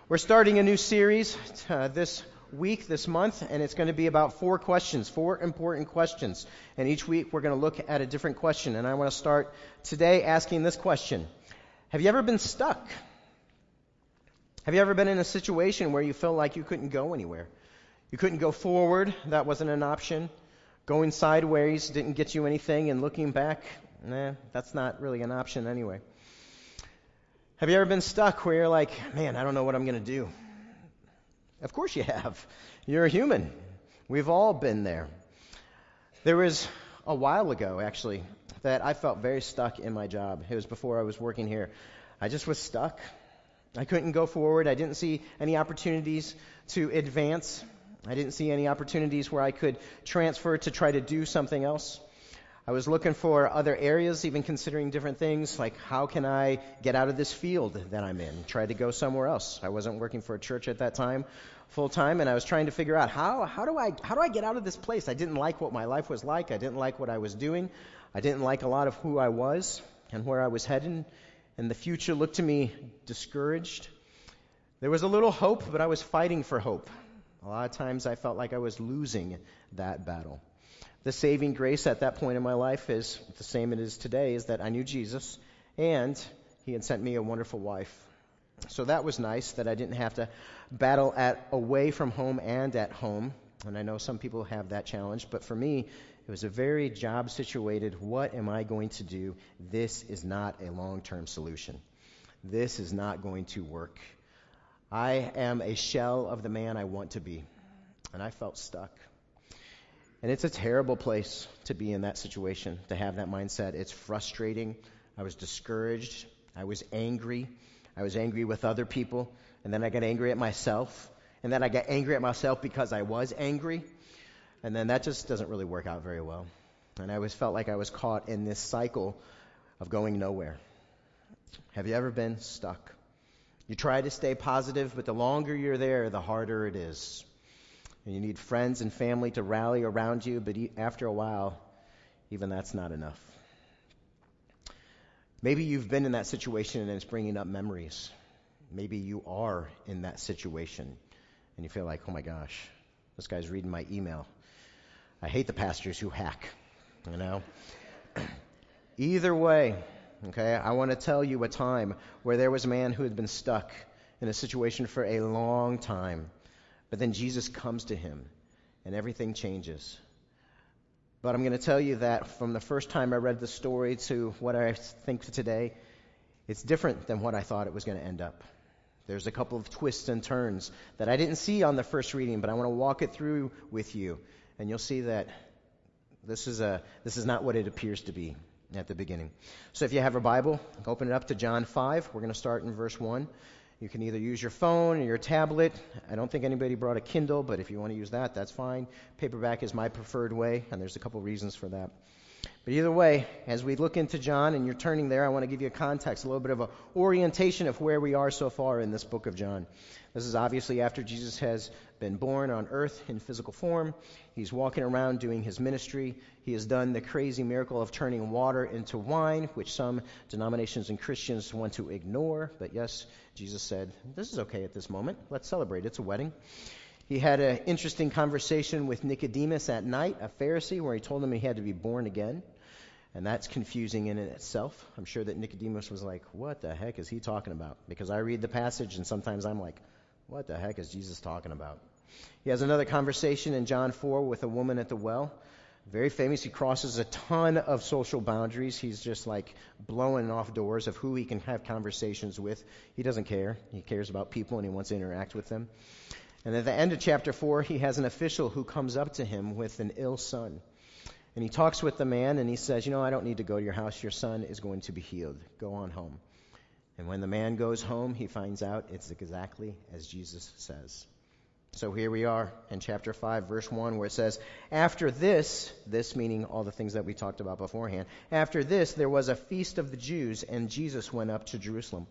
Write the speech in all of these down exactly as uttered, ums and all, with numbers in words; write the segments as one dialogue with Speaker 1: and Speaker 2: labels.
Speaker 1: We're starting a new series uh, this week, this month, and it's going to be about four questions, four important questions. And each week we're going to look at a different question. And I want to start today asking this question. Have you ever been stuck? Have you ever been in a situation where you felt like you couldn't go anywhere? You couldn't go forward, that wasn't an option. Going sideways didn't get you anything, and looking back, nah, that's not really an option anyway. Have you ever been stuck where you're like, man, I don't know what I'm going to do? Of course you have. You're a human. We've all been there. There was a while ago, actually, that I felt very stuck in my job. It was before I was working here. I just was stuck. I couldn't go forward. I didn't see any opportunities to advance. I didn't see any opportunities where I could transfer to try to do something else. I was looking for other areas, even considering different things, like how can I get out of this field that I'm in, try to go somewhere else. I wasn't working for a church at that time full time, and I was trying to figure out how how do I how do I get out of this place? I didn't like what my life was like. I didn't like what I was doing. I didn't like a lot of who I was and where I was heading, and the future looked to me discouraged. There was a little hope, but I was fighting for hope. A lot of times I felt like I was losing that battle. The saving grace at that point in my life is the same it is today, is that I knew Jesus, and he had sent me a wonderful wife. So that was nice, that I didn't have to battle at away from home and at home. And I know some people have that challenge, but for me, it was a very job-situated, what am I going to do? This is not a long-term solution. This is not going to work. I am a shell of the man I want to be, and I felt stuck. And it's a terrible place to be in that situation, to have that mindset. It's frustrating. I was discouraged. I was angry. I was angry with other people. And then I got angry at myself. And then I got angry at myself because I was angry. And then that just doesn't really work out very well. And I always felt like I was caught in this cycle of going nowhere. Have you ever been stuck? You try to stay positive, but the longer you're there, the harder it is. And you need friends and family to rally around you, but after a while, even that's not enough. Maybe you've been in that situation and it's bringing up memories. Maybe you are in that situation and you feel like, oh my gosh, this guy's reading my email. I hate the pastors who hack, you know. Either way, okay, I want to tell you a time where there was a man who had been stuck in a situation for a long time. But then Jesus comes to him, and everything changes. But I'm going to tell you that from the first time I read the story to what I think today, it's different than what I thought it was going to end up. There's a couple of twists and turns that I didn't see on the first reading, but I want to walk it through with you, and you'll see that this is a this is not what it appears to be at the beginning. So if you have a Bible, open it up to John five. We're going to start in verse one. You can either use your phone or your tablet. I don't think anybody brought a Kindle, but if you want to use that, that's fine. Paperback is my preferred way, and there's a couple reasons for that. But either way, as we look into John and you're turning there, I want to give you a context, a little bit of an orientation of where we are so far in this book of John. This is obviously after Jesus has been born on earth in physical form. He's walking around doing his ministry. He has done the crazy miracle of turning water into wine, which some denominations and Christians want to ignore. But yes, Jesus said, this is okay at this moment. Let's celebrate. It's a wedding. He had an interesting conversation with Nicodemus at night, a Pharisee, where he told him he had to be born again. And that's confusing in itself. I'm sure that Nicodemus was like, what the heck is he talking about? Because I read the passage and sometimes I'm like, what the heck is Jesus talking about? He has another conversation in John four with a woman at the well. Very famous. He crosses a ton of social boundaries. He's just like blowing off doors of who he can have conversations with. He doesn't care. He cares about people and he wants to interact with them. And at the end of chapter four, he has an official who comes up to him with an ill son. And he talks with the man and he says, you know, I don't need to go to your house. Your son is going to be healed. Go on home. And when the man goes home, he finds out it's exactly as Jesus says. So here we are in chapter five, verse one, where it says, after this, this meaning all the things that we talked about beforehand, after this, there was a feast of the Jews, and Jesus went up to Jerusalem.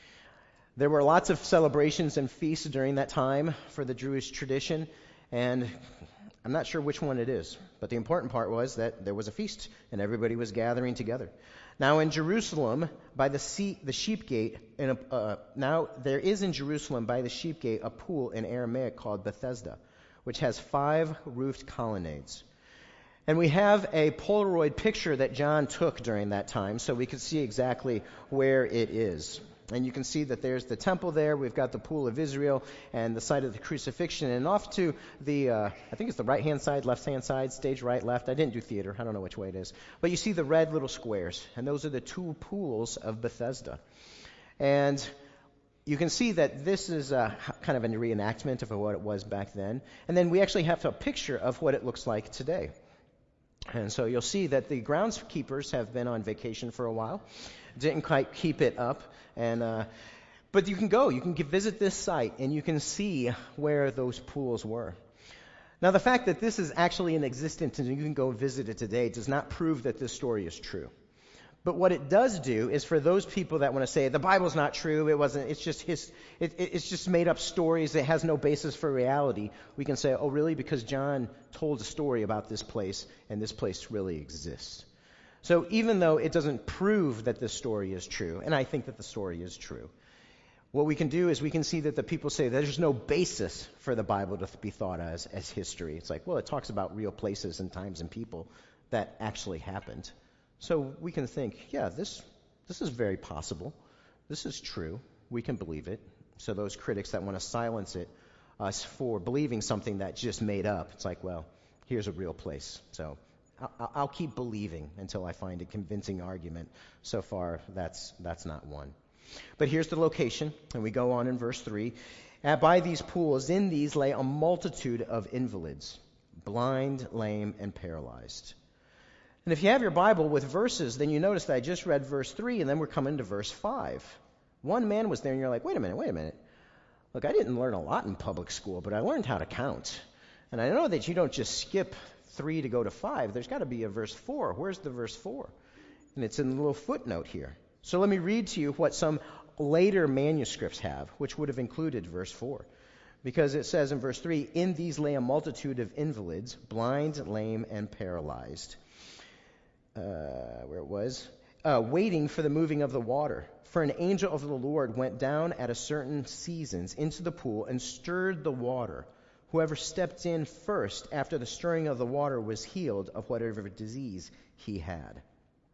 Speaker 1: There were lots of celebrations and feasts during that time for the Jewish tradition, and I'm not sure which one it is, but the important part was that there was a feast, and everybody was gathering together. Now in Jerusalem, by the, sea, the sheep gate, in a, uh, now there is in Jerusalem by the sheep gate a pool in Aramaic called Bethesda, which has five roofed colonnades. And we have a Polaroid picture that John took during that time, so we could see exactly where it is. And you can see that there's the temple there. We've got the pool of Israel and the site of the crucifixion. And off to the, uh, I think it's the right-hand side, left-hand side, stage right, left. I didn't do theater. I don't know which way it is. But you see the red little squares. And those are the two pools of Bethesda. And you can see that this is a, kind of a reenactment of what it was back then. And then we actually have a picture of what it looks like today. And so you'll see that the groundskeepers have been on vacation for a while. Didn't quite keep it up. And uh, but you can go, you can visit this site, and you can see where those pools were. Now, the fact that this is actually in existence and you can go visit it today does not prove that this story is true. But what it does do is for those people that want to say the Bible's not true, it wasn't, it's just his, it, it's just made up stories, it has no basis for reality, we can say, oh, really? Because John told a story about this place, and this place really exists. So even though it doesn't prove that this story is true, and I think that the story is true, what we can do is we can see that the people say there's no basis for the Bible to be thought as as history. It's like, well, it talks about real places and times and people that actually happened. So we can think, yeah, this this is very possible. This is true. We can believe it. So those critics that want to silence it, us for believing something that's just made up, it's like, well, here's a real place. So I'll, I'll keep believing until I find a convincing argument. So far, that's that's not one. But here's the location, and we go on in verse three. At, by these pools, in these lay a multitude of invalids, blind, lame, and paralyzed. And if you have your Bible with verses, then you notice that I just read verse three, and then we're coming to verse five. One man was there, and you're like, wait a minute, wait a minute. Look, I didn't learn a lot in public school, but I learned how to count. And I know that you don't just skip three to go to five. There's got to be a verse four. Where's the verse four? And it's in the little footnote here. So let me read to you what some later manuscripts have, which would have included verse four. Because it says in verse three, in these lay a multitude of invalids, blind, lame, and paralyzed. Uh, where it was, uh, waiting for the moving of the water. For an angel of the Lord went down at a certain seasons into the pool and stirred the water. Whoever stepped in first after the stirring of the water was healed of whatever disease he had.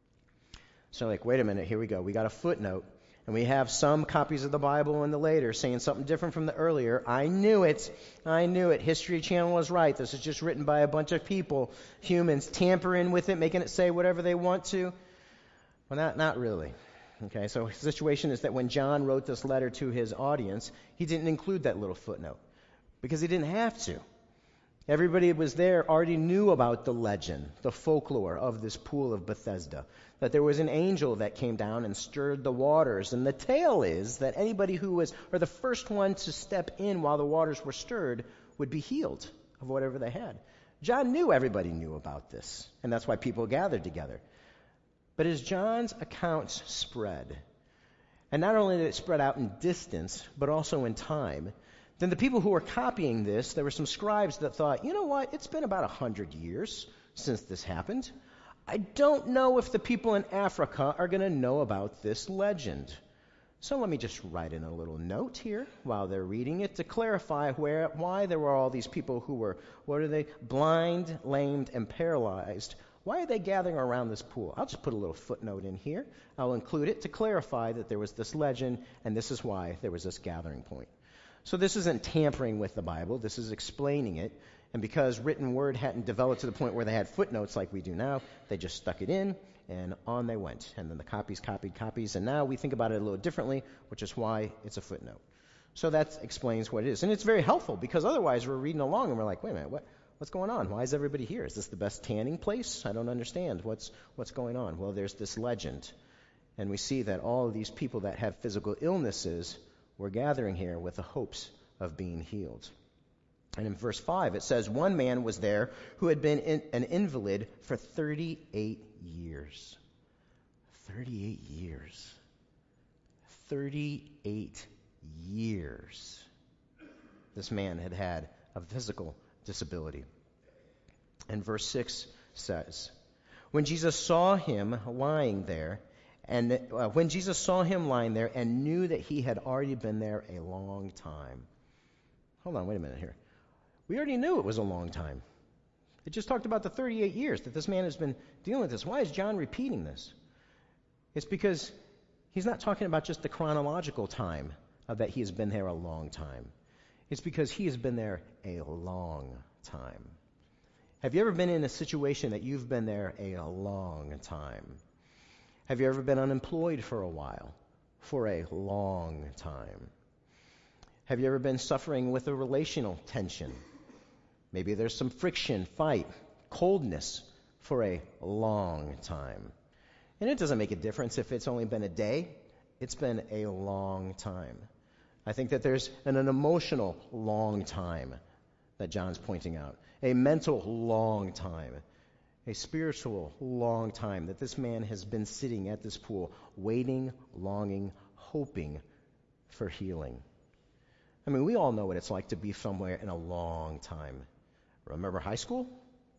Speaker 1: So like, wait a minute, here we go. We got a footnote, and we have some copies of the Bible in the later saying something different from the earlier. I knew it. I knew it. History Channel was right. This is just written by a bunch of people, humans, tampering with it, making it say whatever they want to. Well, not, not really. Okay, so the situation is that when John wrote this letter to his audience, he didn't include that little footnote because he didn't have to. Everybody who was there already knew about the legend, the folklore of this pool of Bethesda, that there was an angel that came down and stirred the waters. And the tale is that anybody who was, or the first one to step in while the waters were stirred, would be healed of whatever they had. John knew everybody knew about this, and that's why people gathered together. But as John's accounts spread, and not only did it spread out in distance, but also in time, then the people who were copying this, there were some scribes that thought, you know what, it's been about a hundred years since this happened. I don't know if the people in Africa are going to know about this legend. So let me just write in a little note here while they're reading it to clarify where, why there were all these people who were, what are they, blind, lamed, and paralyzed. Why are they gathering around this pool? I'll just put a little footnote in here. I'll include it to clarify that there was this legend, and this is why there was this gathering point. So this isn't tampering with the Bible. This is explaining it. And because written word hadn't developed to the point where they had footnotes like we do now, they just stuck it in, and on they went. And then the copies copied copies. And now we think about it a little differently, which is why it's a footnote. So that explains what it is. And it's very helpful because otherwise we're reading along and we're like, wait a minute, what, what's going on? Why is everybody here? Is this the best tanning place? I don't understand. What's, what's going on? Well, there's this legend. And we see that all of these people that have physical illnesses were gathering here with the hopes of being healed. And in verse five, it says, one man was there who had been in, an invalid for thirty-eight years. thirty-eight years. thirty-eight years. This man had had a physical disability. And verse six says, when Jesus saw him lying there And uh, when Jesus saw him lying there and knew that he had already been there a long time. Hold on, wait a minute here. We already knew it was a long time. It just talked about the thirty-eight years that this man has been dealing with this. Why is John repeating this? It's because he's not talking about just the chronological time of that he has been there a long time. It's because he has been there a long time. Have you ever been in a situation that you've been there a long time? Have you ever been unemployed for a while? For a long time. Have you ever been suffering with a relational tension? Maybe there's some friction, fight, coldness for a long time. And it doesn't make a difference if it's only been a day. It's been a long time. I think that there's an, an emotional long time that John's pointing out. A mental long time. A spiritual long time that this man has been sitting at this pool, waiting, longing, hoping for healing. I mean, we all know what it's like to be somewhere in a long time. Remember high school?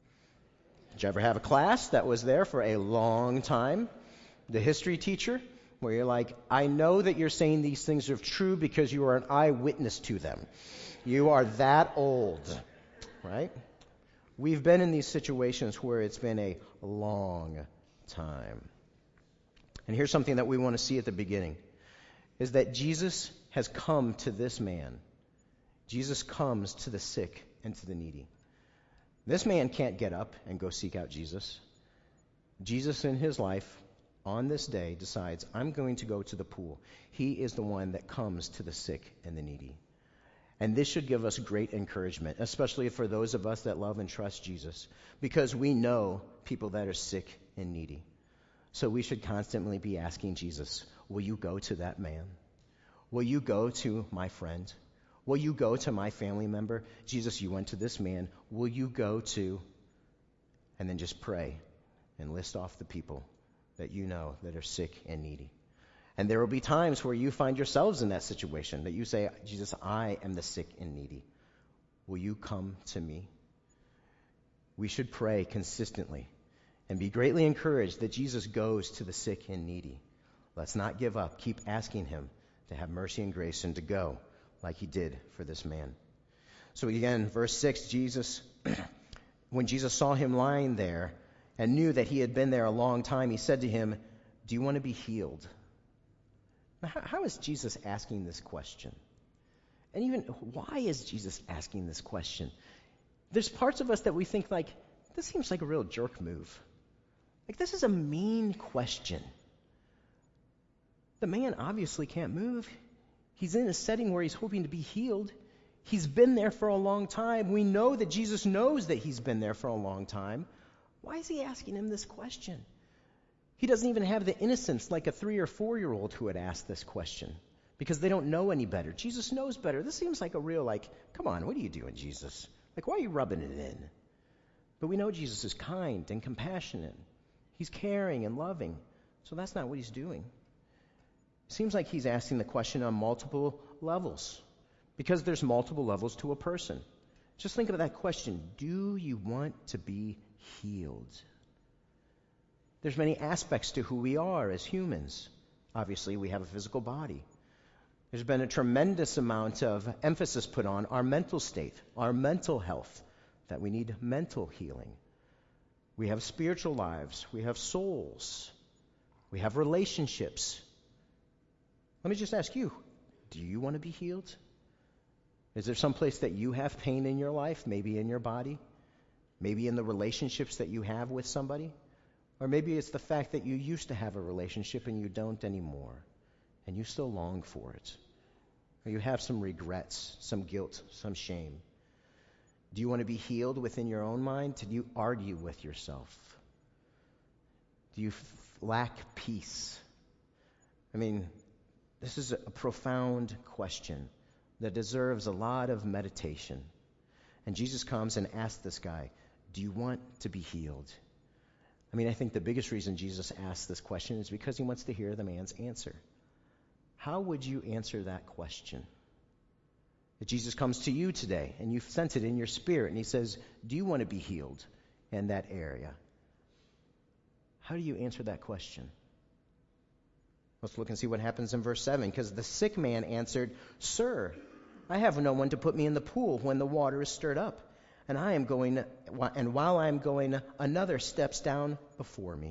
Speaker 1: Did you ever have a class that was there for a long time? The history teacher, where you're like, I know that you're saying these things are true because you are an eyewitness to them. You are that old, right? We've been in these situations where it's been a long time. And here's something that we want to see at the beginning, is that Jesus has come to this man. Jesus comes to the sick and to the needy. This man can't get up and go seek out Jesus. Jesus in his life on this day decides, I'm going to go to the pool. He is the one that comes to the sick and the needy. And this should give us great encouragement, especially for those of us that love and trust Jesus, because we know people that are sick and needy. So we should constantly be asking Jesus, will you go to that man? Will you go to my friend? Will you go to my family member? Jesus, you went to this man. Will you go to? And then just pray and list off the people that you know that are sick and needy. And there will be times where you find yourselves in that situation, that you say, Jesus, I am the sick and needy. Will you come to me? We should pray consistently and be greatly encouraged that Jesus goes to the sick and needy. Let's not give up. Keep asking him to have mercy and grace and to go like he did for this man. So again, verse six, Jesus, when Jesus saw him lying there and knew that he had been there a long time, he said to him, do you want to be healed? Now, how, how is Jesus asking this question? And even, why is Jesus asking this question? There's parts of us that we think like, this seems like a real jerk move. Like, this is a mean question. The man obviously can't move. He's in a setting where he's hoping to be healed. He's been there for a long time. We know that Jesus knows that he's been there for a long time. Why is he asking him this question? He doesn't even have the innocence like a three or four-year-old who would ask this question because they don't know any better. Jesus knows better. This seems like a real, like, come on, what are you doing, Jesus? Like, why are you rubbing it in? But we know Jesus is kind and compassionate. He's caring and loving. So that's not what he's doing. It seems like he's asking the question on multiple levels because there's multiple levels to a person. Just think of that question. Do you want to be healed? There's many aspects to who we are as humans. Obviously, we have a physical body. There's been a tremendous amount of emphasis put on our mental state, our mental health, that we need mental healing. We have spiritual lives. We have souls. We have relationships. Let me just ask you, do you want to be healed? Is there some place that you have pain in your life, maybe in your body, maybe in the relationships that you have with somebody? Or maybe it's the fact that you used to have a relationship and you don't anymore, and you still long for it. Or you have some regrets, some guilt, some shame. Do you want to be healed within your own mind? Do you argue with yourself? Do you f- lack peace? I mean, this is a profound question that deserves a lot of meditation. And Jesus comes and asks this guy, do you want to be healed? I mean, I think the biggest reason Jesus asks this question is because he wants to hear the man's answer. How would you answer that question? If Jesus comes to you today and you sense it in your spirit and he says, do you want to be healed in that area? How do you answer that question? Let's look and see what happens in verse seven. Because the sick man answered, Sir, I have no one to put me in the pool when the water is stirred up. And I am going, and while I am going, another steps down before me.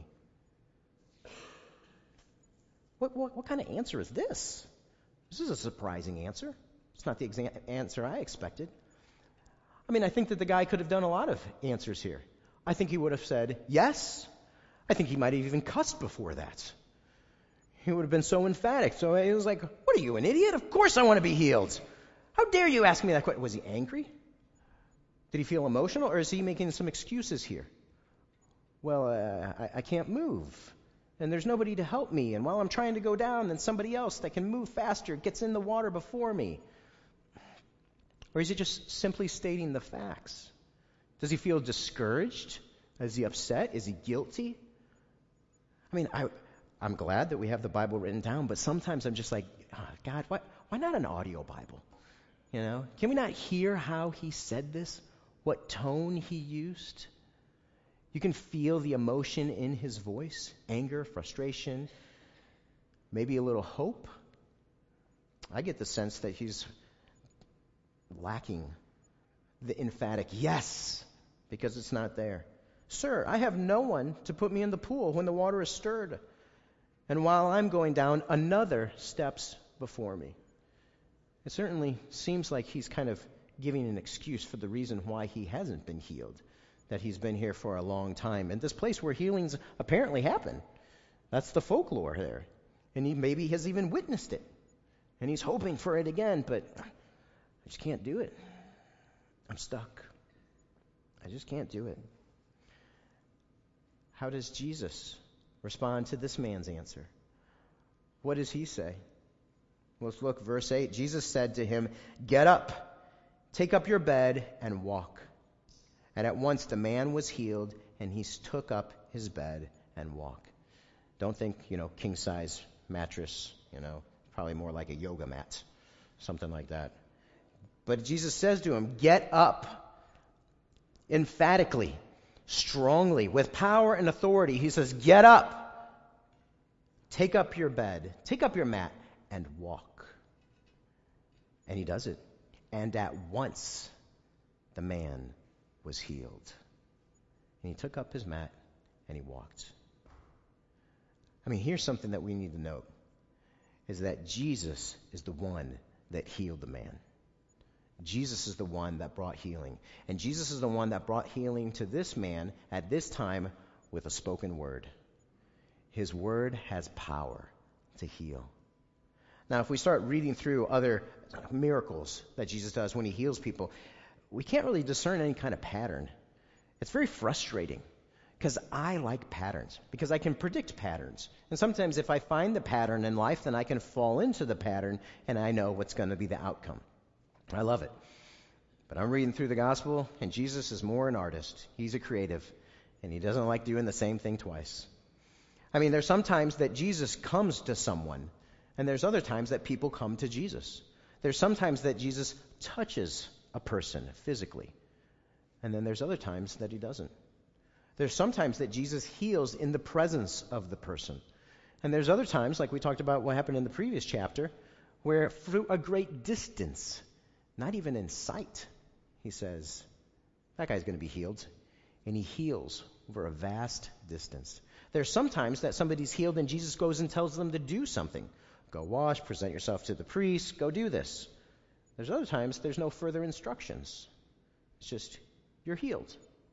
Speaker 1: What, what, what kind of answer is this? This is a surprising answer. It's not the exa- answer I expected. I mean, I think that the guy could have done a lot of answers here. I think he would have said, yes. I think he might have even cussed before that. He would have been so emphatic. So he was like, what are you, an idiot? Of course I want to be healed. How dare you ask me that question? Was he angry? Did he feel emotional? Or is he making some excuses here? Well, uh, I, I can't move. And there's nobody to help me. And while I'm trying to go down, then somebody else that can move faster gets in the water before me. Or is he just simply stating the facts? Does he feel discouraged? Is he upset? Is he guilty? I mean, I... I'm glad that we have the Bible written down, but sometimes I'm just like, oh, God, why, why not an audio Bible? You know, can we not hear how he said this? What tone he used? You can feel the emotion in his voice, anger, frustration, maybe a little hope. I get the sense that he's lacking the emphatic yes, because it's not there. Sir, I have no one to put me in the pool when the water is stirred. And while I'm going down, another steps before me. It certainly seems like he's kind of giving an excuse for the reason why he hasn't been healed, that he's been here for a long time. And this place where healings apparently happen, that's the folklore there. And he maybe has even witnessed it. And he's hoping for it again, but I just can't do it. I'm stuck. I just can't do it. How does Jesus respond to this man's answer? What does he say? Let's look, verse eight. Jesus said to him, Get up, take up your bed, and walk. And at once the man was healed, and he took up his bed and walked. Don't think, you know, king-size mattress, you know, probably more like a yoga mat, something like that. But Jesus says to him, Get up, emphatically, strongly, with power and authority. He says, Get up. Take up your bed. Take up your mat and walk. And he does it. And at once the man was healed. And he took up his mat and he walked. I mean, here's something that we need to note, is that Jesus is the one that healed the man. Jesus is the one that brought healing. And Jesus is the one that brought healing to this man at this time with a spoken word. His word has power to heal. Now, if we start reading through other miracles that Jesus does when he heals people, we can't really discern any kind of pattern. It's very frustrating because I like patterns, because I can predict patterns. And sometimes if I find the pattern in life, then I can fall into the pattern and I know what's going to be the outcome. I love it. But I'm reading through the gospel, and Jesus is more an artist. He's a creative, and he doesn't like doing the same thing twice. I mean, there's some times that Jesus comes to someone, and there's other times that people come to Jesus. There's sometimes that Jesus touches a person physically, and then there's other times that he doesn't. There's sometimes that Jesus heals in the presence of the person. And there's other times, like we talked about what happened in the previous chapter, where through a great distance, not even in sight, he says, that guy's going to be healed. And he heals over a vast distance. There's sometimes that somebody's healed and Jesus goes and tells them to do something. Go wash, present yourself to the priest, go do this. There's other times there's no further instructions. It's just, you're healed.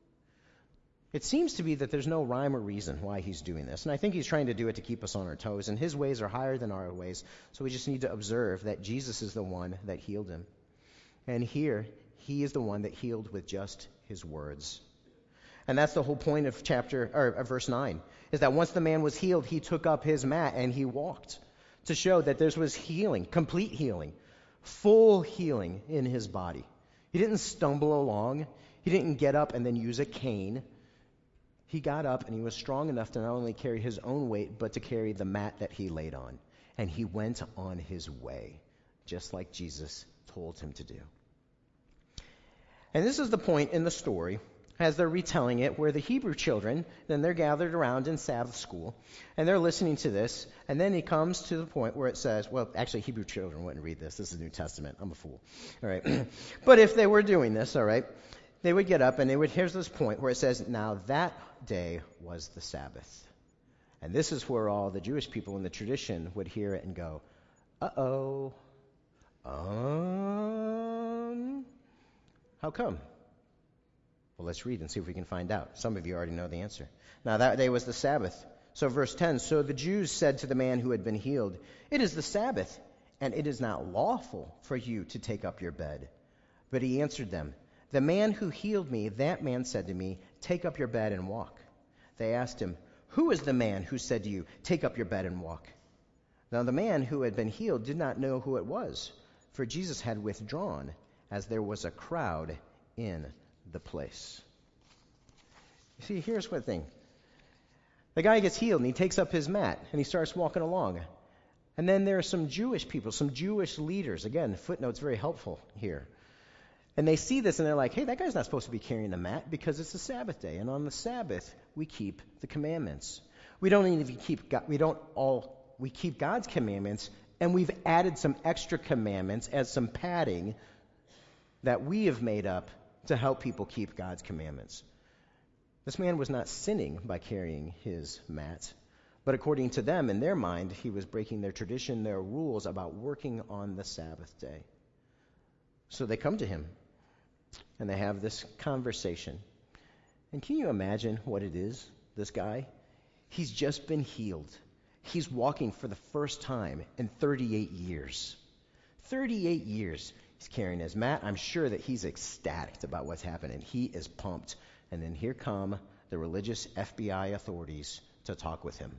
Speaker 1: It seems to be that there's no rhyme or reason why he's doing this. And I think he's trying to do it to keep us on our toes. And his ways are higher than our ways. So we just need to observe that Jesus is the one that healed him. And here, he is the one that healed with just his words. And that's the whole point of chapter or of verse nine, is that once the man was healed, he took up his mat and he walked, to show that there was healing, complete healing, full healing in his body. He didn't stumble along. He didn't get up and then use a cane. He got up and he was strong enough to not only carry his own weight, but to carry the mat that he laid on. And he went on his way, just like Jesus told him to do. And this is the point in the story as they're retelling it, where the Hebrew children, then they're gathered around in Sabbath school, and they're listening to this, and then he comes to the point where it says, well, actually, Hebrew children wouldn't read this. This is New Testament. I'm a fool. All right. But if they were doing this, all right, they would get up, and they would, here's this point where it says, now that day was the Sabbath. And this is where all the Jewish people in the tradition would hear it and go, uh-oh, um, how come? Well, let's read and see if we can find out. Some of you already know the answer. Now, that day was the Sabbath. So verse ten, so the Jews said to the man who had been healed, it is the Sabbath, and it is not lawful for you to take up your bed. But he answered them, the man who healed me, that man said to me, take up your bed and walk. They asked him, who is the man who said to you, take up your bed and walk? Now the man who had been healed did not know who it was, for Jesus had withdrawn, as there was a crowd in the place. You see, here's one thing. The guy gets healed, and he takes up his mat, and he starts walking along. And then there are some Jewish people, some Jewish leaders. Again, the footnote's very helpful here. And they see this, and they're like, hey, that guy's not supposed to be carrying the mat because it's the Sabbath day. And on the Sabbath, we keep the commandments. We don't even keep God, we don't all, we keep God's commandments, and we've added some extra commandments as some padding that we have made up to help people keep God's commandments. This man was not sinning by carrying his mat, but according to them, in their mind, he was breaking their tradition, their rules about working on the Sabbath day. So they come to him, and they have this conversation. And can you imagine what it is, this guy? He's just been healed. He's walking for the first time in thirty-eight years. thirty-eight years. He's carrying his mat. I'm sure that he's ecstatic about what's happening. He is pumped. And then here come the religious F B I authorities to talk with him.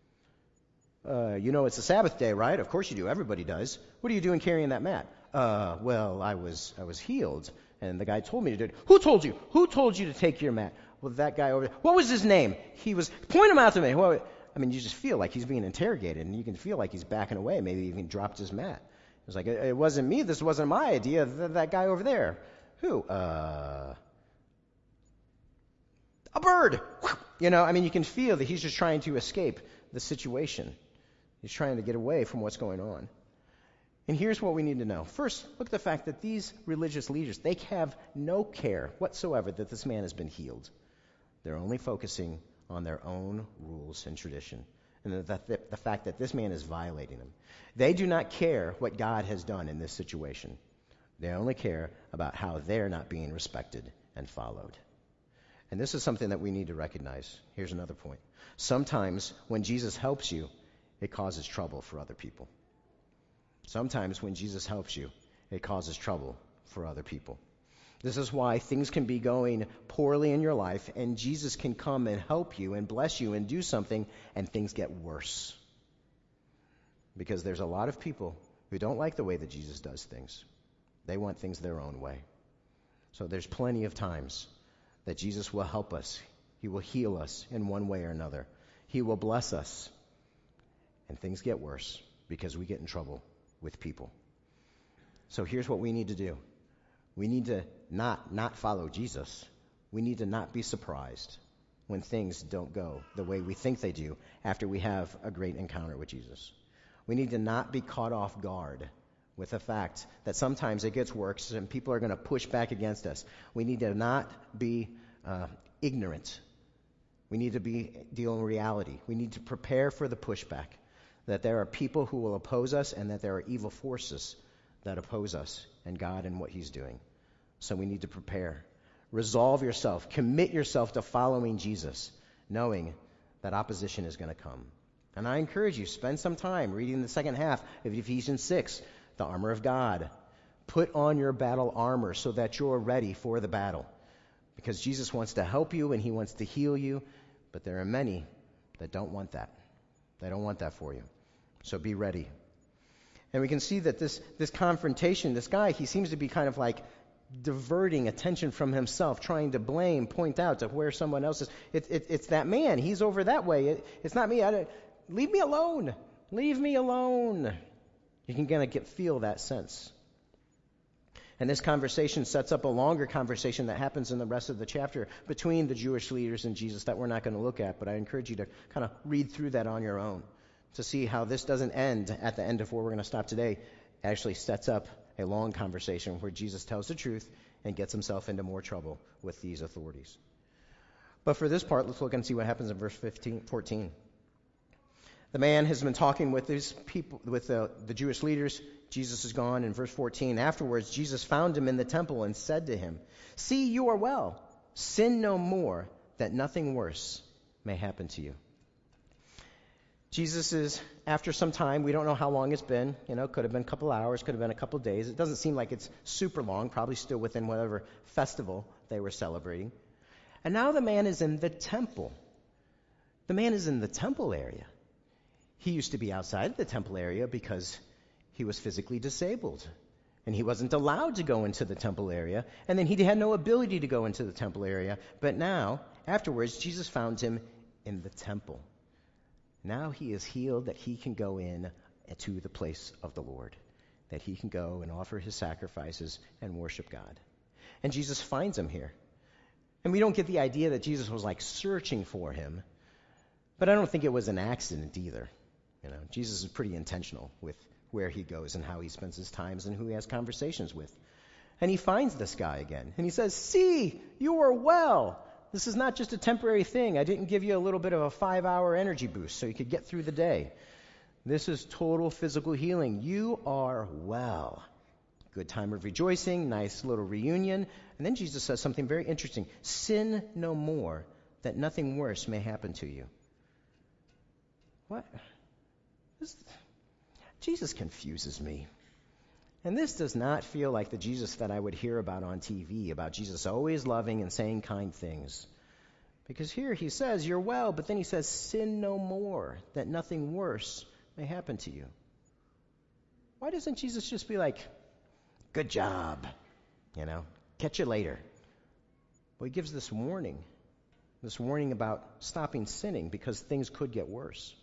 Speaker 1: Uh, you know it's a Sabbath day, right? Of course you do. Everybody does. What are you doing carrying that mat? Uh, well, I was I was healed, and the guy told me to do it. Who told you? Who told you to take your mat? Well, that guy over there. What was his name? He was. Point him out to me. Well, I mean, you just feel like he's being interrogated, and you can feel like he's backing away. Maybe he even dropped his mat. It's like, it wasn't me. This wasn't my idea. That, that guy over there. Who? Uh, a bird. You know, I mean, you can feel that he's just trying to escape the situation. He's trying to get away from what's going on. And here's what we need to know. First, look at the fact that these religious leaders, they have no care whatsoever that this man has been healed. They're only focusing on their own rules and tradition, and the, the, the fact that this man is violating them. They do not care what God has done in this situation. They only care about how they're not being respected and followed. And this is something that we need to recognize. Here's another point. Sometimes when Jesus helps you, it causes trouble for other people. Sometimes when Jesus helps you, it causes trouble for other people. This is why things can be going poorly in your life, and Jesus can come and help you and bless you and do something, and things get worse. Because there's a lot of people who don't like the way that Jesus does things. They want things their own way. So there's plenty of times that Jesus will help us. He will heal us in one way or another. He will bless us. And things get worse because we get in trouble with people. So here's what we need to do. We need to not not follow Jesus. We need to not be surprised when things don't go the way we think they do after we have a great encounter with Jesus. We need to not be caught off guard with the fact that sometimes it gets worse and people are going to push back against us. We need to not be uh, ignorant. We need to be dealing with reality. We need to prepare for the pushback, that there are people who will oppose us and that there are evil forces that oppose us and God and what he's doing. So we need to prepare. Resolve yourself. Commit yourself to following Jesus, knowing that opposition is going to come. And I encourage you, spend some time reading the second half of Ephesians six, the armor of God. Put on your battle armor so that you're ready for the battle. Because Jesus wants to help you and he wants to heal you, but there are many that don't want that. They don't want that for you. So be ready. And we can see that this, this confrontation, this guy, he seems to be kind of like diverting attention from himself, trying to blame, point out to where someone else is. It, it, it's that man. He's over that way. It, it's not me. I don't, leave me alone. Leave me alone. You can kind of get feel that sense. And this conversation sets up a longer conversation that happens in the rest of the chapter between the Jewish leaders and Jesus that we're not going to look at, but I encourage you to kind of read through that on your own to see how this doesn't end at the end of where we're going to stop today. It actually sets up a long conversation where Jesus tells the truth and gets himself into more trouble with these authorities. But for this part, let's look and see what happens in verse fifteen, fourteen. The man has been talking with these people, with the, the Jewish leaders. Jesus is gone. In verse fourteen, afterwards, Jesus found him in the temple and said to him, "See, you are well. Sin no more, that nothing worse may happen to you." Jesus is, after some time, we don't know how long it's been. You know, could have been a couple hours, could have been a couple days. It doesn't seem like it's super long, probably still within whatever festival they were celebrating. And now the man is in the temple. The man is in the temple area. He used to be outside the temple area because he was physically disabled. And he wasn't allowed to go into the temple area. And then he had no ability to go into the temple area. But now, afterwards, Jesus found him in the temple. Now he is healed that he can go in to the place of the Lord. That he can go and offer his sacrifices and worship God. And Jesus finds him here. And we don't get the idea that Jesus was like searching for him. But I don't think it was an accident either. You know, Jesus is pretty intentional with where he goes and how he spends his times and who he has conversations with. And he finds this guy again. And he says, "See, you are well. This is not just a temporary thing. I didn't give you a little bit of a five-hour energy boost so you could get through the day. This is total physical healing. You are well." Good time of rejoicing, nice little reunion. And then Jesus says something very interesting. "Sin no more, that nothing worse may happen to you." What? This, Jesus confuses me. And this does not feel like the Jesus that I would hear about on T V, about Jesus always loving and saying kind things. Because here he says, "You're well," but then he says, "Sin no more, that nothing worse may happen to you." Why doesn't Jesus just be like, "Good job, you know, catch you later"? Well, he gives this warning, this warning about stopping sinning because things could get worse.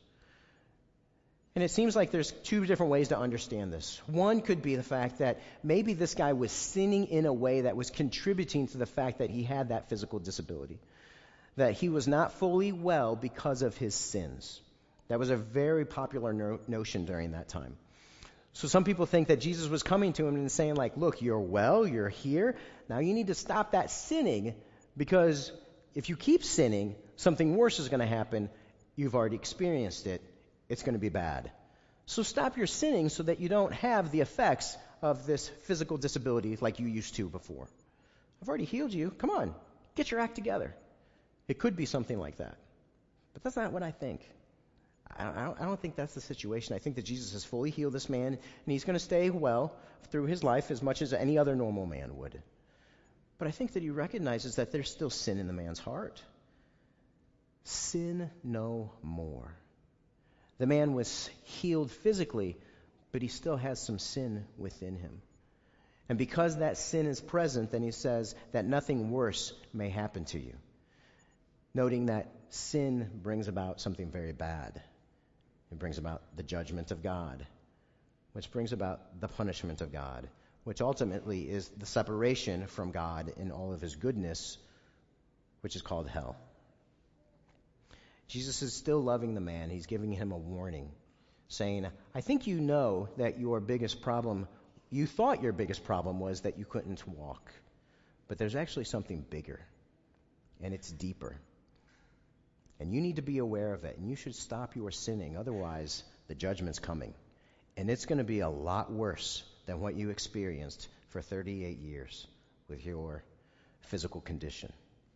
Speaker 1: And it seems like there's two different ways to understand this. One could be the fact that maybe this guy was sinning in a way that was contributing to the fact that he had that physical disability. That he was not fully well because of his sins. That was a very popular no- notion during that time. So some people think that Jesus was coming to him and saying like, "Look, you're well, you're here. Now you need to stop that sinning because if you keep sinning, something worse is going to happen. You've already experienced it. It's going to be bad. So stop your sinning so that you don't have the effects of this physical disability like you used to before. I've already healed you. Come on, get your act together." It could be something like that. But that's not what I think. I don't, I don't think that's the situation. I think that Jesus has fully healed this man, and he's going to stay well through his life as much as any other normal man would. But I think that he recognizes that there's still sin in the man's heart. Sin no more. The man was healed physically, but he still has some sin within him. And because that sin is present, then he says that nothing worse may happen to you. Noting that sin brings about something very bad. It brings about the judgment of God, which brings about the punishment of God, which ultimately is the separation from God in all of his goodness, which is called hell. Jesus is still loving the man. He's giving him a warning, saying, "I think you know that your biggest problem, you thought your biggest problem was that you couldn't walk. But there's actually something bigger, and it's deeper. And you need to be aware of it, and you should stop your sinning. Otherwise, the judgment's coming. And it's going to be a lot worse than what you experienced for thirty-eight years with your physical condition."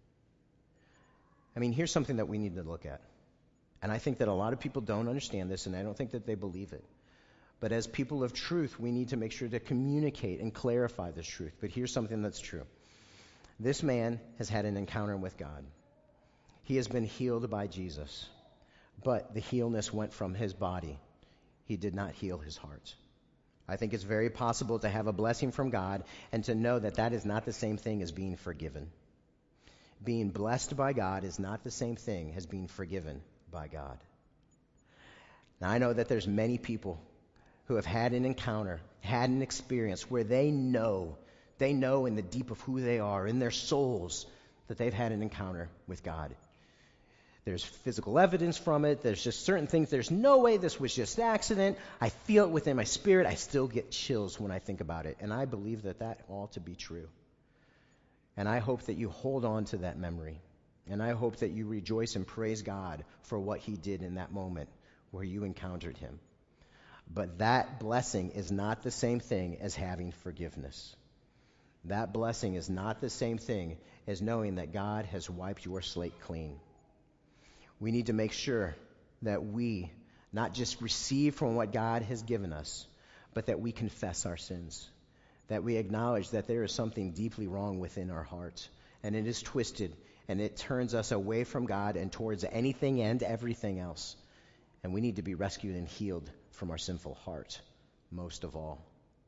Speaker 1: I mean, here's something that we need to look at. And I think that a lot of people don't understand this, and I don't think that they believe it. But as people of truth, we need to make sure to communicate and clarify this truth. But here's something that's true. This man has had an encounter with God. He has been healed by Jesus. But the healness went from his body. He did not heal his heart. I think it's very possible to have a blessing from God and to know that that is not the same thing as being forgiven. Being blessed by God is not the same thing as being forgiven by God. Now, I know that there's many people who have had an encounter, had an experience where they know they know in the deep of who they are, in their souls, that they've had an encounter with God. There's physical evidence from it. There's just certain things. There's no way this was just an accident. I feel it within my spirit. I still get chills when I think about it. And I believe that that ought to be true. And I hope that you hold on to that memory. And I hope that you rejoice and praise God for what he did in that moment where you encountered him. But that blessing is not the same thing as having forgiveness. That blessing is not the same thing as knowing that God has wiped your slate clean. We need to make sure that we not just receive from what God has given us, but that we confess our sins, that we acknowledge that there is something deeply wrong within our hearts, and it is twisted, and it turns us away from God and towards anything and everything else. And we need to be rescued and healed from our sinful heart, most of all.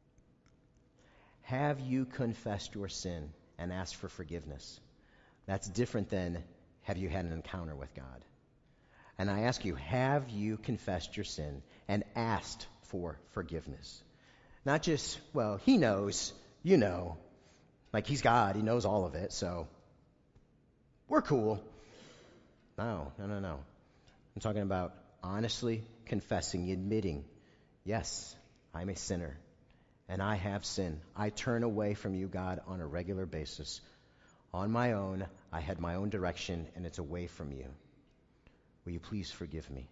Speaker 1: Have you confessed your sin and asked for forgiveness? That's different than have you had an encounter with God? And I ask you, have you confessed your sin and asked for forgiveness? Not just, well, he knows, you know, like he's God, he knows all of it, so we're cool. No, no, no, no. I'm talking about honestly confessing, admitting, yes, I'm a sinner, and I have sinned. I turn away from you, God, on a regular basis. On my own, I had my own direction, and it's away from you. Will you please forgive me?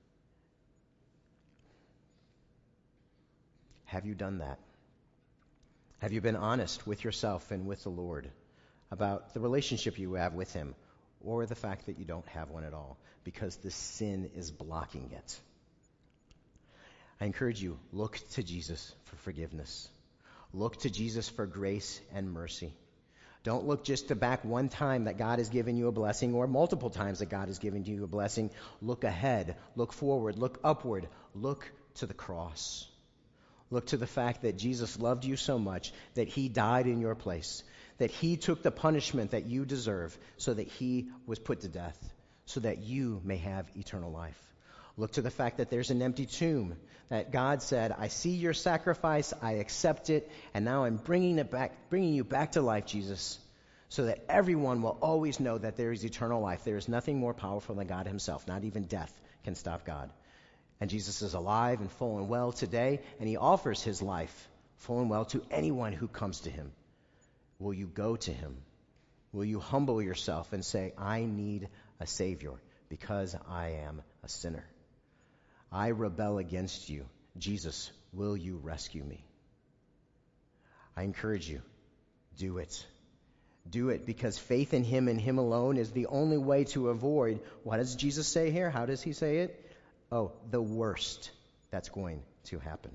Speaker 1: Have you done that? Have you been honest with yourself and with the Lord about the relationship you have with him, or the fact that you don't have one at all because the sin is blocking it? I encourage you, look to Jesus for forgiveness. Look to Jesus for grace and mercy. Don't look just to back one time that God has given you a blessing or multiple times that God has given you a blessing. Look ahead. Look forward. Look upward. Look to the cross. Look to the fact that Jesus loved you so much that he died in your place, that he took the punishment that you deserve so that he was put to death, so that you may have eternal life. Look to the fact that there's an empty tomb, that God said, I see your sacrifice, I accept it, and now I'm bringing it back, bringing you back to life, Jesus, so that everyone will always know that there is eternal life. There is nothing more powerful than God himself. Not even death can stop God. And Jesus is alive and full and well today, and he offers his life full and well to anyone who comes to him. Will you go to him? Will you humble yourself and say, I need a Savior because I am a sinner? I rebel against you. Jesus, will you rescue me? I encourage you, do it. Do it because faith in him and him alone is the only way to avoid, what does Jesus say here? How does he say it? Oh, the worst that's going to happen.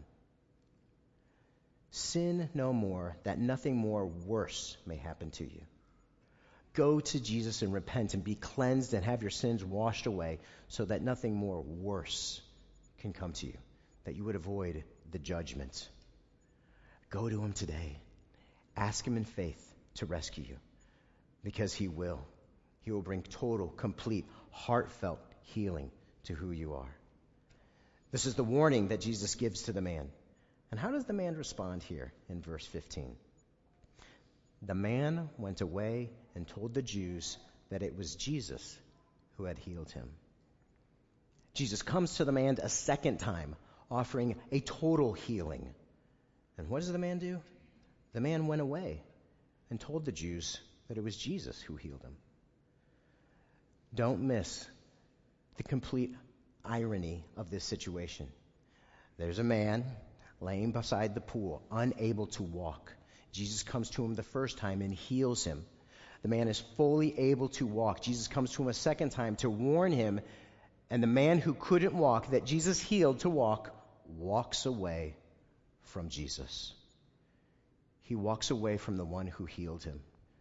Speaker 1: Sin no more, that nothing more worse may happen to you. Go to Jesus and repent and be cleansed and have your sins washed away so that nothing more worse can come to you, that you would avoid the judgment. Go to him today. Ask him in faith to rescue you because he will. He will bring total, complete, heartfelt healing to who you are. This is the warning that Jesus gives to the man. And how does the man respond here in verse fifteen? The man went away and told the Jews that it was Jesus who had healed him. Jesus comes to the man a second time, offering a total healing. And what does the man do? The man went away and told the Jews that it was Jesus who healed him. Don't miss the complete irony of this situation. There's a man laying beside the pool, unable to walk. Jesus comes to him the first time and heals him. The man is fully able to walk. Jesus comes to him a second time to warn him, and the man who couldn't walk, that Jesus healed to walk, walks away from Jesus. He walks away from the one who healed him.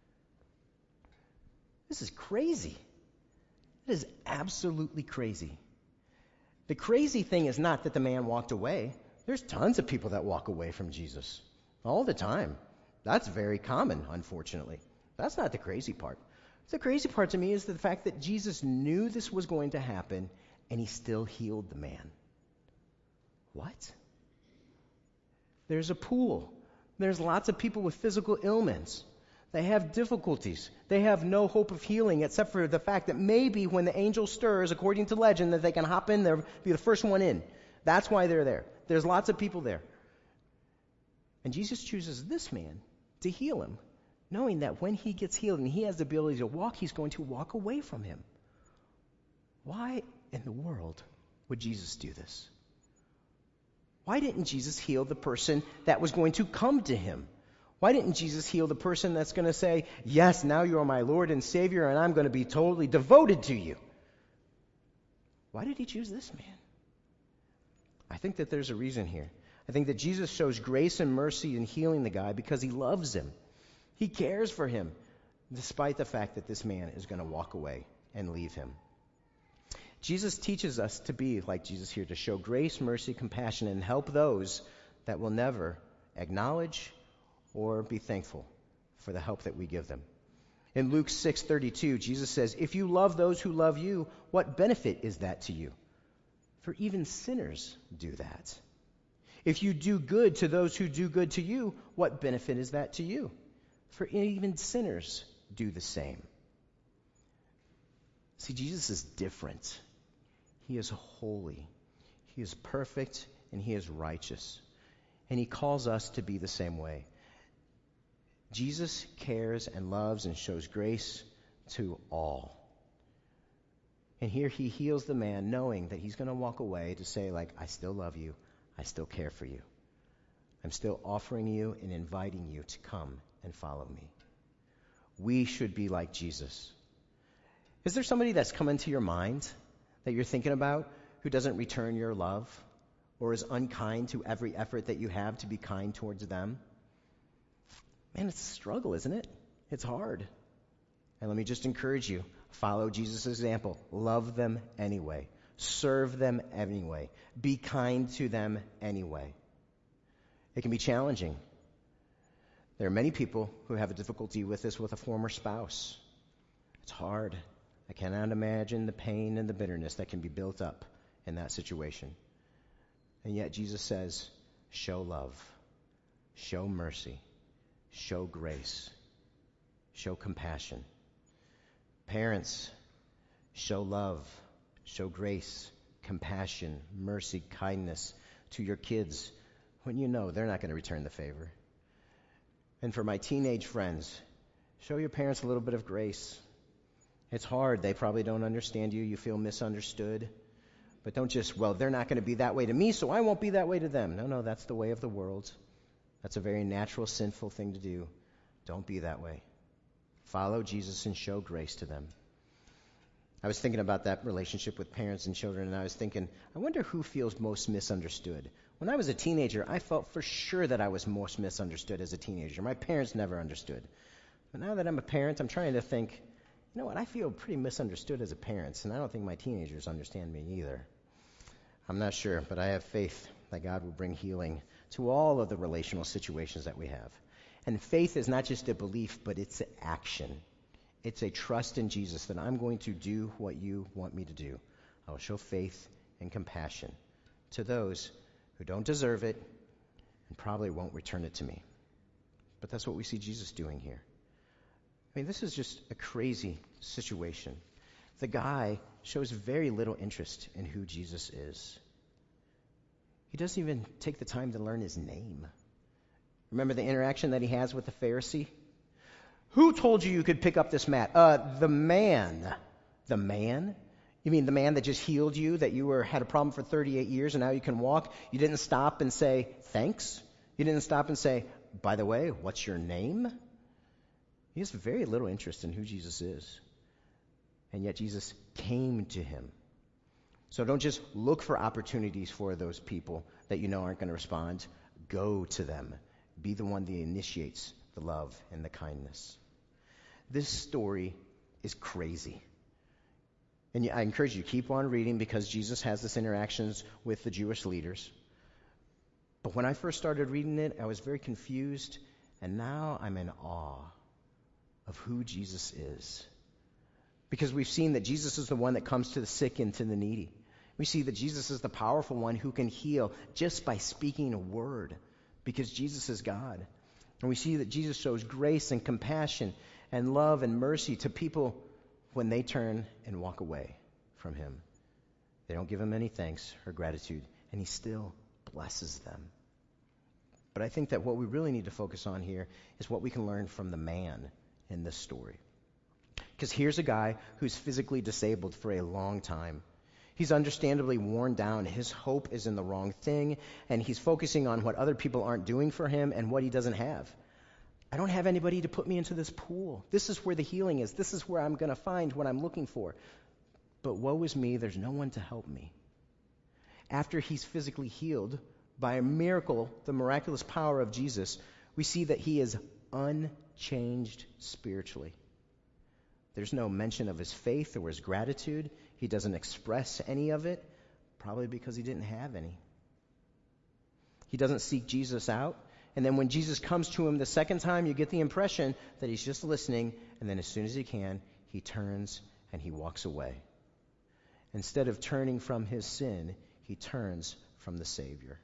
Speaker 1: This is crazy. It is absolutely crazy. The crazy thing is not that the man walked away. There's tons of people that walk away from Jesus all the time. That's very common, unfortunately. That's not the crazy part. The crazy part to me is the fact that Jesus knew this was going to happen, and he still healed the man. What? There's a pool. There's lots of people with physical ailments. They have difficulties. They have no hope of healing except for the fact that maybe when the angel stirs, according to legend, that they can hop in there, be the first one in. That's why they're there. There's lots of people there. And Jesus chooses this man to heal him, knowing that when he gets healed and he has the ability to walk, he's going to walk away from him. Why in the world would Jesus do this? Why didn't Jesus heal the person that was going to come to him? Why didn't Jesus heal the person that's going to say, yes, now you are my Lord and Savior, and I'm going to be totally devoted to you? Why did he choose this man? I think that there's a reason here. I think that Jesus shows grace and mercy in healing the guy because he loves him. He cares for him, despite the fact that this man is going to walk away and leave him. Jesus teaches us to be like Jesus here, to show grace, mercy, compassion, and help those that will never acknowledge or be thankful for the help that we give them. In Luke six thirty-two, Jesus says, if you love those who love you, what benefit is that to you? For even sinners do that. If you do good to those who do good to you, what benefit is that to you? For even sinners do the same. See, Jesus is different. He is holy. He is perfect, and he is righteous. And he calls us to be the same way. Jesus cares and loves and shows grace to all. And here he heals the man knowing that he's going to walk away to say, like, I still love you. I still care for you. I'm still offering you and inviting you to come and follow me. We should be like Jesus. Is there somebody that's come into your mind that you're thinking about who doesn't return your love or is unkind to every effort that you have to be kind towards them? Man, it's a struggle, isn't it? It's hard. And let me just encourage you, follow Jesus' example. Love them anyway. Serve them anyway. Be kind to them anyway. It can be challenging. There are many people who have a difficulty with this with a former spouse. It's hard. I cannot imagine the pain and the bitterness that can be built up in that situation. And yet Jesus says, show love, show mercy, show grace, show compassion. Parents, show love, show grace, compassion, mercy, kindness to your kids when you know they're not going to return the favor. And for my teenage friends, show your parents a little bit of grace. It's hard. They probably don't understand you. You feel misunderstood. But don't just, well, they're not going to be that way to me, so I won't be that way to them. No, no, that's the way of the world. That's a very natural, sinful thing to do. Don't be that way. Follow Jesus and show grace to them. I was thinking about that relationship with parents and children, and I was thinking, I wonder who feels most misunderstood. When I was a teenager, I felt for sure that I was most misunderstood as a teenager. My parents never understood. But now that I'm a parent, I'm trying to think, you know what, I feel pretty misunderstood as a parent, and I don't think my teenagers understand me either. I'm not sure, but I have faith that God will bring healing to all of the relational situations that we have. And faith is not just a belief, but it's an action. It's a trust in Jesus that I'm going to do what you want me to do. I will show faith and compassion to those who don't deserve it and probably won't return it to me. But that's what we see Jesus doing here. I mean, this is just a crazy situation. The guy shows very little interest in who Jesus is. He doesn't even take the time to learn his name. Remember the interaction that he has with the Pharisee? Who told you you could pick up this mat? Uh, the man. The man? You mean the man that just healed you, that you were had a problem for thirty-eight years and now you can walk? You didn't stop and say, thanks? You didn't stop and say, by the way, what's your name? He has very little interest in who Jesus is. And yet Jesus came to him. So don't just look for opportunities for those people that you know aren't going to respond. Go to them. Be the one that initiates the love and the kindness. This story is crazy. And I encourage you, keep on reading because Jesus has this interactions with the Jewish leaders. But when I first started reading it, I was very confused. And now I'm in awe of who Jesus is. Because we've seen that Jesus is the one that comes to the sick and to the needy. We see that Jesus is the powerful one who can heal just by speaking a word, because Jesus is God. And we see that Jesus shows grace and compassion and love and mercy to people when they turn and walk away from him. They don't give him any thanks or gratitude, and he still blesses them. But I think that what we really need to focus on here is what we can learn from the man in this story. Because here's a guy who's physically disabled for a long time. He's understandably worn down. His hope is in the wrong thing, and he's focusing on what other people aren't doing for him and what he doesn't have. I don't have anybody to put me into this pool. This is where the healing is. This is where I'm going to find what I'm looking for. But woe is me, there's no one to help me. After he's physically healed by a miracle, the miraculous power of Jesus, we see that he is unchanged spiritually. There's no mention of his faith or his gratitude. He doesn't express any of it, probably because he didn't have any. He doesn't seek Jesus out. And then when Jesus comes to him the second time, you get the impression that he's just listening, and then as soon as he can, he turns and he walks away. Instead of turning from his sin, he turns from the Savior.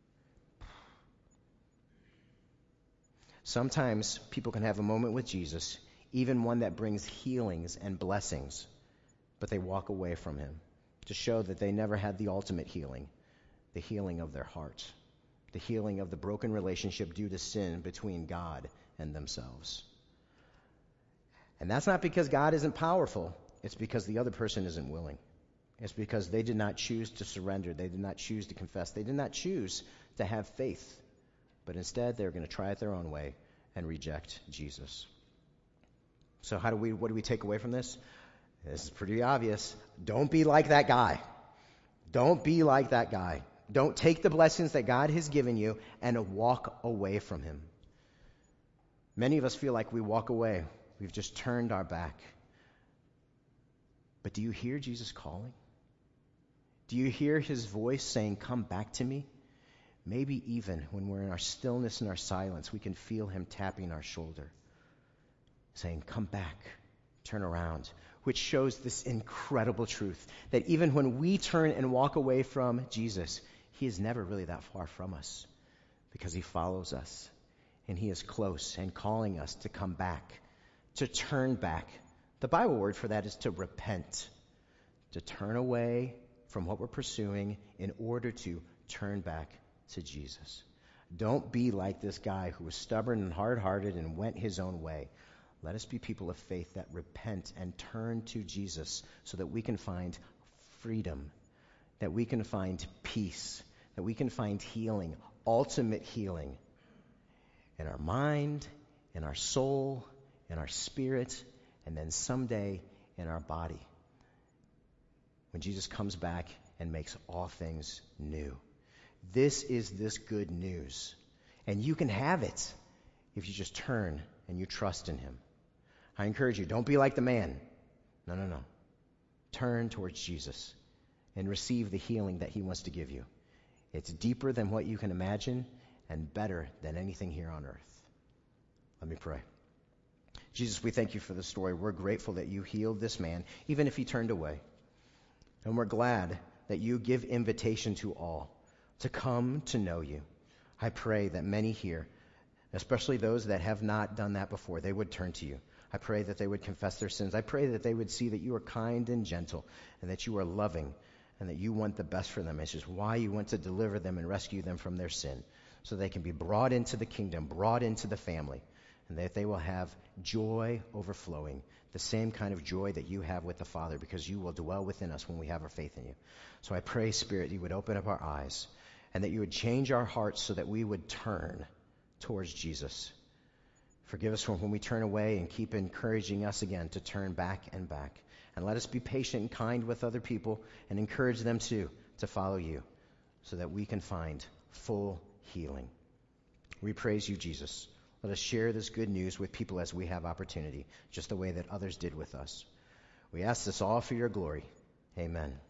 Speaker 1: Sometimes people can have a moment with Jesus, even one that brings healings and blessings, but they walk away from him to show that they never had the ultimate healing, the healing of their heart, the healing of the broken relationship due to sin between God and themselves. And that's not because God isn't powerful. It's because the other person isn't willing. It's because they did not choose to surrender. They did not choose to confess. They did not choose to have faith. But instead, they're going to try it their own way and reject Jesus. So how do we, what do we take away from this? This is pretty obvious. Don't be like that guy. Don't be like that guy. Don't take the blessings that God has given you and walk away from him. Many of us feel like we walk away. We've just turned our back. But do you hear Jesus calling? Do you hear his voice saying, "Come back to me"? Maybe even when we're in our stillness and our silence, we can feel him tapping our shoulder, saying, "Come back, turn around," which shows this incredible truth that even when we turn and walk away from Jesus, he is never really that far from us because he follows us and he is close and calling us to come back, to turn back. The Bible word for that is to repent, to turn away from what we're pursuing in order to turn back to Jesus. Don't be like this guy who was stubborn and hard-hearted and went his own way. Let us be people of faith that repent and turn to Jesus so that we can find freedom, that we can find peace, that we can find healing, ultimate healing in our mind, in our soul, in our spirit, and then someday in our body when Jesus comes back and makes all things new. This is this good news. And you can have it if you just turn and you trust in him. I encourage you, don't be like the man. No, no, no. Turn towards Jesus and receive the healing that he wants to give you. It's deeper than what you can imagine and better than anything here on earth. Let me pray. Jesus, we thank you for the story. We're grateful that you healed this man, even if he turned away. And we're glad that you give invitation to all to come to know you. I pray that many here, especially those that have not done that before, they would turn to you. I pray that they would confess their sins. I pray that they would see that you are kind and gentle and that you are loving and that you want the best for them. It's just why you want to deliver them and rescue them from their sin so they can be brought into the kingdom, brought into the family, and that they will have joy overflowing, the same kind of joy that you have with the Father, because you will dwell within us when we have our faith in you. So I pray, Spirit, you would open up our eyes and that you would change our hearts so that we would turn towards Jesus. Forgive us from when we turn away and keep encouraging us again to turn back and back. And let us be patient and kind with other people and encourage them too to follow you so that we can find full healing. We praise you, Jesus. Let us share this good news with people as we have opportunity, just the way that others did with us. We ask this all for your glory. Amen.